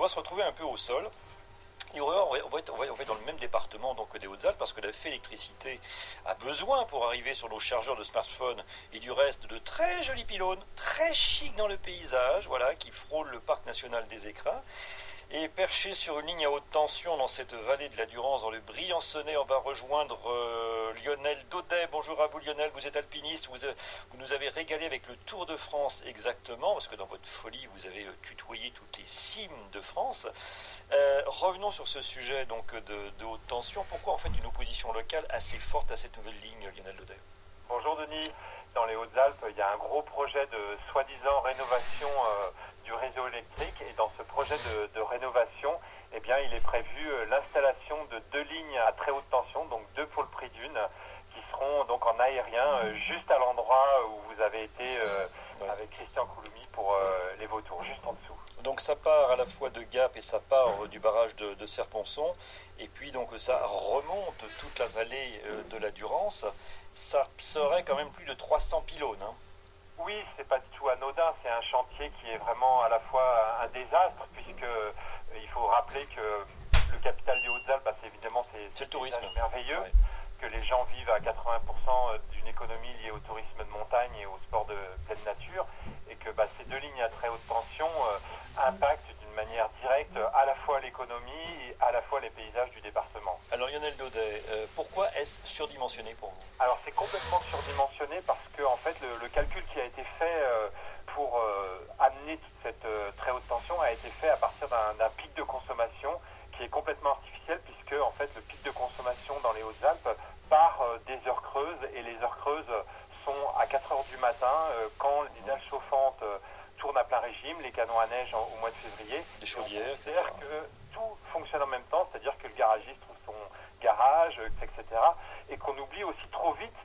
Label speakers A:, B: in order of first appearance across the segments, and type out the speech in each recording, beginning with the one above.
A: va se retrouver un peu au sol. Et on va être dans le même département donc des Hautes-Alpes parce que la Félectricité a besoin pour arriver sur nos chargeurs de smartphone et du reste de très jolis pylônes, très chic dans le paysage, voilà, qui frôlent le parc national des Écrins. Et perché sur une ligne à haute tension dans cette vallée de la Durance, dans le Briançonnais, on va rejoindre Lionel Daudet. Bonjour à vous Lionel, vous êtes alpiniste, vous nous avez régalé avec le Tour de France exactement, parce que dans votre folie, vous avez tutoyé toutes les cimes de France. Revenons sur ce sujet donc de haute tension. Pourquoi en fait une opposition locale assez forte à cette nouvelle ligne, Lionel Daudet?
B: Bonjour Denis, dans les Hautes-Alpes, il y a un gros projet de soi-disant rénovation du réseau électrique et dans ce projet de rénovation, eh bien, il est prévu l'installation de 2 lignes à très haute tension, donc 2 pour le prix d'une, qui seront donc en aérien juste à l'endroit où vous avez été avec Christian Couloumi pour les vautours, juste en dessous.
A: Donc ça part à la fois de Gap et ça part du barrage de Serponçon, et puis donc ça remonte toute la vallée de la Durance. Ça serait quand même plus de 300 pylônes. Hein.
B: Oui, c'est pas du tout anodin, c'est un chantier qui est vraiment à la fois un désastre, puisque il faut rappeler que le capital des Hautes-Alpes, c'est évidemment
A: c'est le tourisme
B: merveilleux, ouais. Que les gens vivent à 80% d'une économie liée au tourisme de montagne et au sport de pleine nature, et que ces 2 lignes à très haute tension impactent d'une manière directe à la fois l'économie et à la fois les paysages du département.
A: Alors Lionel Daudet, pourquoi est-ce surdimensionné pour vous?
B: Alors c'est complètement surdimensionné parce que en fait le calcul qui a été fait pour amener toute cette très haute tension a été fait à partir d'un pic de consommation qui est complètement artificiel, puisque en fait le pic de consommation dans les Hautes-Alpes part des heures creuses, et les heures creuses sont à 4 heures du matin quand les dalles chauffantes tournent à plein régime, les canons à neige au mois de février.
A: Des chaudières, etc.
B: C'est-à-dire que tout fonctionne en même temps, c'est-à-dire que le garagiste trouve son garage, etc. Et qu'on oublie aussi trop vite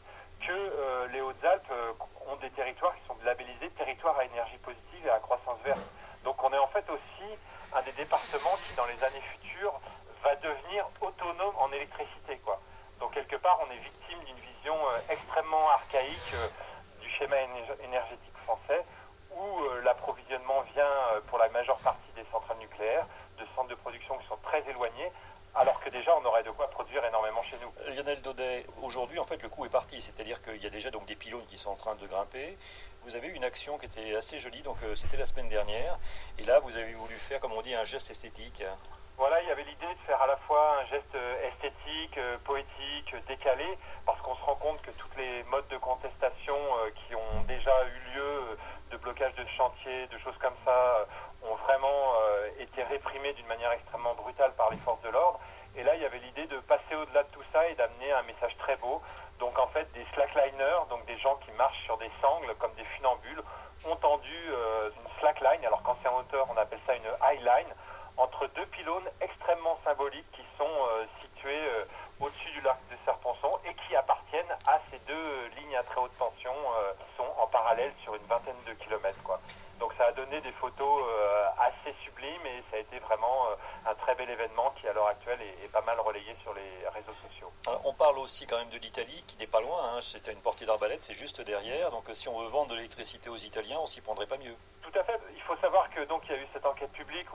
B: que les Hautes-Alpes ont des territoires qui sont labellisés territoires à énergie positive et à croissance verte. Donc on est en fait aussi un des départements qui dans les années futures va devenir autonome en électricité, quoi. Donc quelque part on est victime d'une vision extrêmement archaïque du schéma énergétique français, où l'approvisionnement vient pour la majeure partie des centrales nucléaires, de centres de production qui sont très éloignés, alors que déjà on aurait de quoi produire énormément chez nous.
A: Lionel Daudet, aujourd'hui en fait le coup est parti, c'est-à-dire qu'il y a déjà donc des pylônes qui sont en train de grimper. Vous avez eu une action qui était assez jolie, donc c'était la semaine dernière, et là vous avez voulu faire, comme on dit, un geste esthétique.
B: Voilà, il y avait l'idée de faire à la fois un geste esthétique, poétique, décalé, parce qu'on se rend compte que toutes les modes de contestation qui ont déjà eu lieu, de blocage de chantier, de choses comme ça, ont vraiment été réprimés d'une manière extrêmement brutale par les forces de l'ordre. Et là, il y avait l'idée de passer au-delà de tout ça et d'amener un message très beau. Donc en fait, des slackliners, donc des gens qui marchent sur des sangles comme des funambules, ont tendu une slackline, alors quand c'est en hauteur, on appelle ça une highline, entre 2 pylônes extrêmement symboliques qui sont situés au-dessus du lac de Serponçon et qui appartiennent à ces 2 lignes à très haute tension qui sont en parallèle sur une vingtaine de kilomètres, quoi. Donc ça a donné des photos assez sublimes et ça a été vraiment un très bel événement qui à l'heure actuelle est pas mal relayé sur les réseaux sociaux.
A: Alors, on parle aussi quand même de l'Italie qui n'est pas loin, hein. C'est à une portée d'arbalète, c'est juste derrière, donc si on veut vendre de l'électricité aux Italiens, on s'y prendrait pas mieux.
B: Tout à fait, il faut savoir que donc il y a eu cette enquête publique où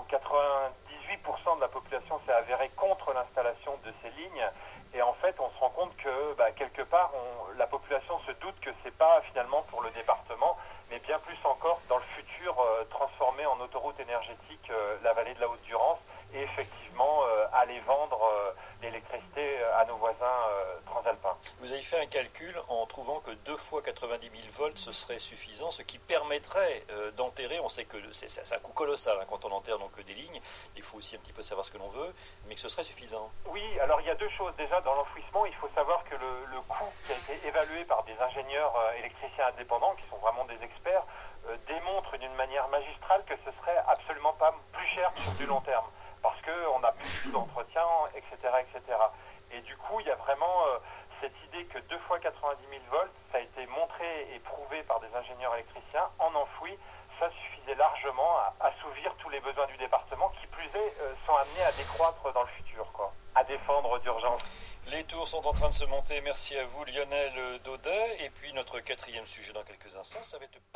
B: 98% de la population s'est avérée contre l'installation de ces lignes, et en fait on se rend compte que quelque part la population se doute que c'est pas finalement pour le département, mais bien plus encore dans le futur transformer en autoroute énergétique la vallée de la Haute-Durance et effectivement aller vendre l'électricité à nos voisins transalpins.
A: Vous avez fait un calcul en trouvant que 2 fois 90 000 volts ce serait suffisant, ce qui permettrait d'enterrer, on sait que c'est un coût colossal hein, quand on enterre donc des lignes, il faut aussi un petit peu savoir ce que l'on veut, mais que ce serait suffisant.
B: Oui, alors il y a 2 choses. Déjà dans l'enfouissement, il faut savoir que le coût qui a été évalué par des ingénieurs électriciens indépendants, qui sont vraiment des experts, démontre d'une manière magistrale que ce serait absolument pas plus cher sur du long terme, parce qu'on n'a plus d'entretien, etc., etc. Et du coup, il y a vraiment cette idée que 2 fois 90 000 volts, ça a été montré et prouvé par des ingénieurs électriciens, en enfoui, ça suffisait largement à assouvir tous les besoins du département, qui plus est, sont amenés à décroître dans le futur, quoi, à défendre d'urgence.
A: Les tours sont en train de se monter, merci à vous Lionel Daudet, et puis notre 4e sujet dans quelques instants, ça va être